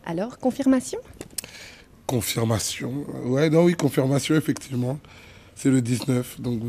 Alors, confirmation? Confirmation. Ouais, non, oui, confirmation, effectivement. C'est le 19, donc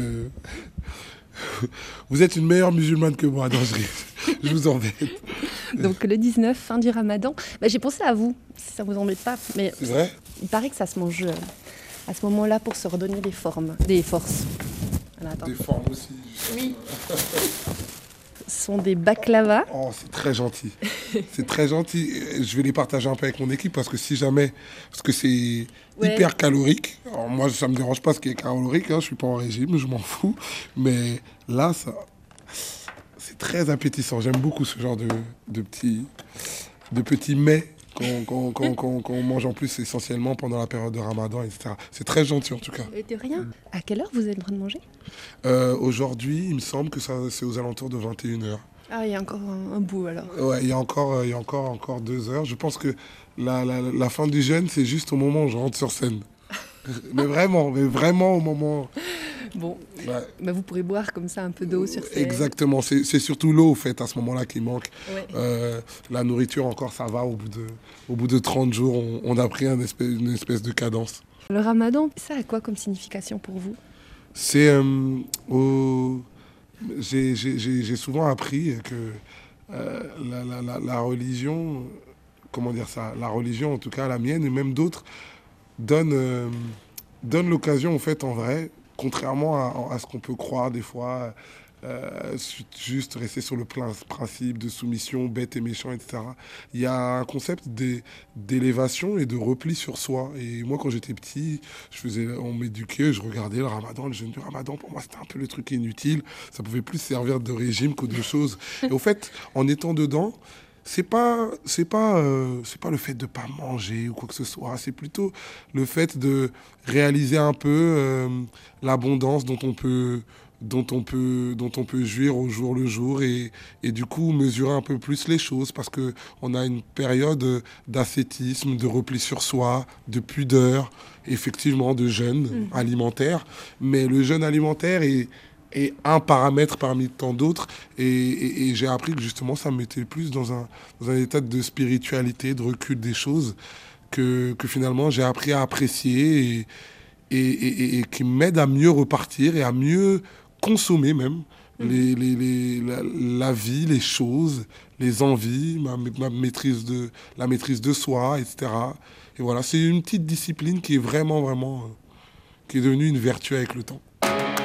vous êtes une meilleure musulmane que moi. Non, je vous embête. Donc le 19, fin du ramadan. J'ai pensé à vous, si ça vous embête pas. Mais C'est vrai? il paraît que ça se mange à ce moment-là pour se redonner des forces. Voilà, attends. Des formes aussi. Oui. Ce sont des baklava. Oh, c'est très gentil. C'est très gentil. Je vais les partager un peu avec mon équipe parce que si jamais... Parce que c'est hyper calorique. Alors moi, ça me dérange pas ce qui est calorique. Hein, je suis pas en régime, je m'en fous. Mais là, c'est très appétissant. J'aime beaucoup ce genre de petits mets qu'on mange en plus essentiellement pendant la période de Ramadan, etc. C'est très gentil en tout cas. De rien. À quelle heure vous êtes en train de manger? Aujourd'hui, il me semble que c'est aux alentours de 21h. Ah, il y a encore un bout alors. Ouais, il y a encore 2 heures. Je pense que la fin du jeûne, c'est juste au moment où je rentre sur scène. mais vraiment au moment... Bon, ouais. Vous pourrez boire comme ça un peu d'eau sur scène. Exactement, c'est surtout l'eau au fait à ce moment-là qui manque. Ouais. La nourriture encore ça va, au bout de 30 jours on a pris une espèce de cadence. Le ramadan, ça a quoi comme signification pour vous? C'est j'ai souvent appris que la religion, comment dire ça, la religion en tout cas la mienne et même d'autres donne l'occasion en fait en vrai, contrairement à ce qu'on peut croire des fois, juste rester sur le principe de soumission bête et méchant, etc. Il y a un concept d'élévation et de repli sur soi. Et moi, quand j'étais petit, on m'éduquait, je regardais le ramadan, le jeûne du ramadan. Pour moi, c'était un peu le truc inutile. Ça pouvait plus servir de régime qu'autre chose. Et au fait, en étant dedans, c'est pas le fait de pas manger ou quoi que ce soit, c'est plutôt le fait de réaliser un peu l'abondance dont on peut jouir au jour le jour et du coup mesurer un peu plus les choses parce que on a une période d'ascétisme, de repli sur soi, de pudeur, effectivement de jeûne alimentaire, mais le jeûne alimentaire est un paramètre parmi tant d'autres et j'ai appris que justement ça me mettait plus dans un état de spiritualité, de recul des choses que finalement j'ai appris à apprécier et qui m'aide à mieux repartir et à mieux consommer même la vie, les choses, les envies, la maîtrise de soi, etc. Et voilà, c'est une petite discipline qui est vraiment qui est devenue une vertu avec le temps.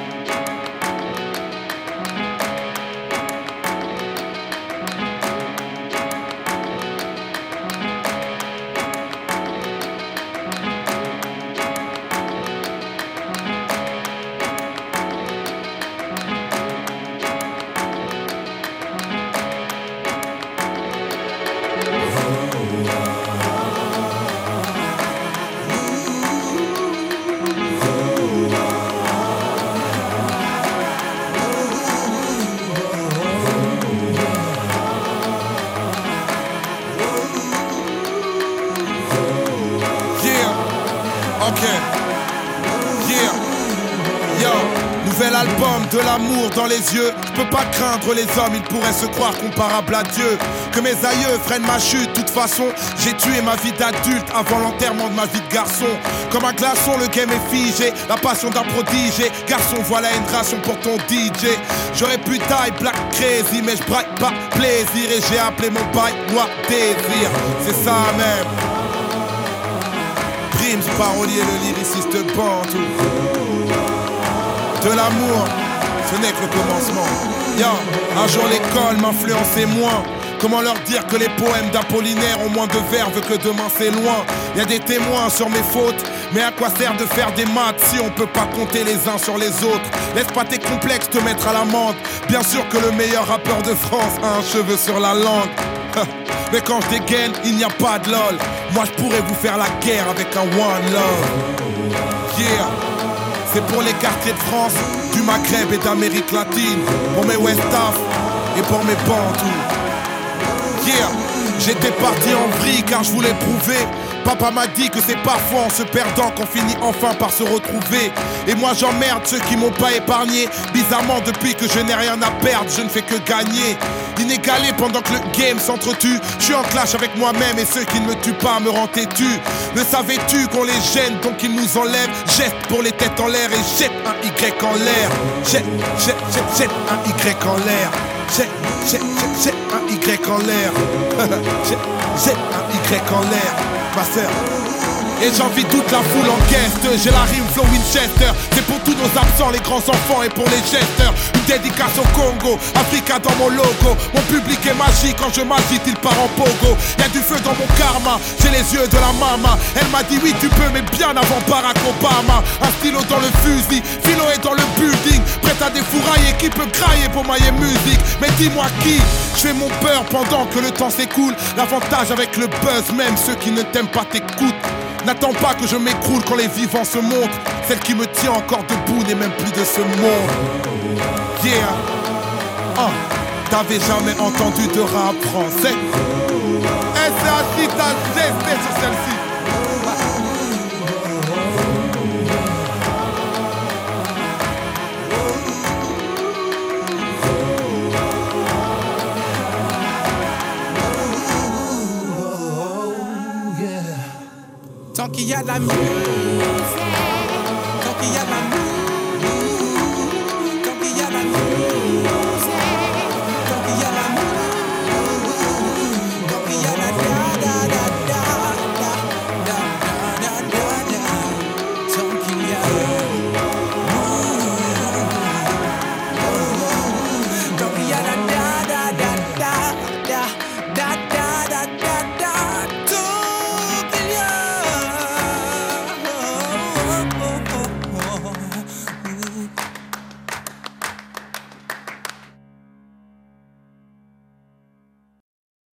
De l'amour dans les yeux, je peux pas craindre les hommes, ils pourraient se croire comparables à Dieu. Que mes aïeux freinent ma chute, de toute façon, j'ai tué ma vie d'adulte avant l'enterrement de ma vie de garçon. Comme un glaçon, le game est figé, la passion d'un prodige. Garçon, voilà une ration pour ton DJ. J'aurais pu taille black crazy, mais je braille pas plaisir. Et j'ai appelé mon bail moi désir, c'est ça même. Primes, parolier, le lyriciste bantou. De l'amour, ce n'est que le commencement. Un jour l'école m'influençait moins. Comment leur dire que les poèmes d'Apollinaire ont moins de verve que demain c'est loin. Y a des témoins sur mes fautes, mais à quoi sert de faire des maths si on peut pas compter les uns sur les autres? Laisse pas tes complexes te mettre à l'amende. Bien sûr que le meilleur rappeur de France a un cheveu sur la langue. Mais quand je dégaine, il n'y a pas de lol. Moi je pourrais vous faire la guerre avec un one love. Yeah. C'est pour les quartiers de France, du Maghreb et d'Amérique latine. Pour mes West Af et pour mes Bantous. Yeah. J'étais parti en vrille car je voulais prouver. Papa m'a dit que c'est parfois en se perdant qu'on finit enfin par se retrouver. Et moi j'emmerde ceux qui m'ont pas épargné. Bizarrement depuis que je n'ai rien à perdre, je ne fais que gagner. Inégalé pendant que le game s'entretue. Je suis en clash avec moi-même et ceux qui ne me tuent pas me rendent têtu. Ne savais-tu qu'on les gêne donc ils nous enlèvent? Jette pour les têtes en l'air et jette un Y en l'air. Jette un Y en l'air. Jette un Y en l'air. Jette un Y en l'air. Ma sœur. Et j'envie toute la foule en guest. J'ai la rime flow Winchester. C'est pour tous nos absents, les grands enfants et pour les gesteurs. Une dédicace au Congo, Africa dans mon logo. Mon public est magique, quand je m'agite il part en pogo. Y'a du feu dans mon karma, j'ai les yeux de la mama. Elle m'a dit oui tu peux mais bien avant Barack Obama. Un stylo dans le fusil, philo est dans le building. Prête à défourailler, qui peut crailler pour mailler musique. Mais dis-moi qui, je fais mon beurre pendant que le temps s'écoule. L'avantage avec le buzz, même ceux qui ne t'aiment pas t'écoutent. N'attends pas que je m'écroule quand les vivants se montrent. Celle qui me tient encore debout n'est même plus de ce monde. Yeah. T'avais jamais entendu de rap français? SAC, t'as gesté sur celle-ci. Tant qu'il y a de la musique, tant qu'il y a de la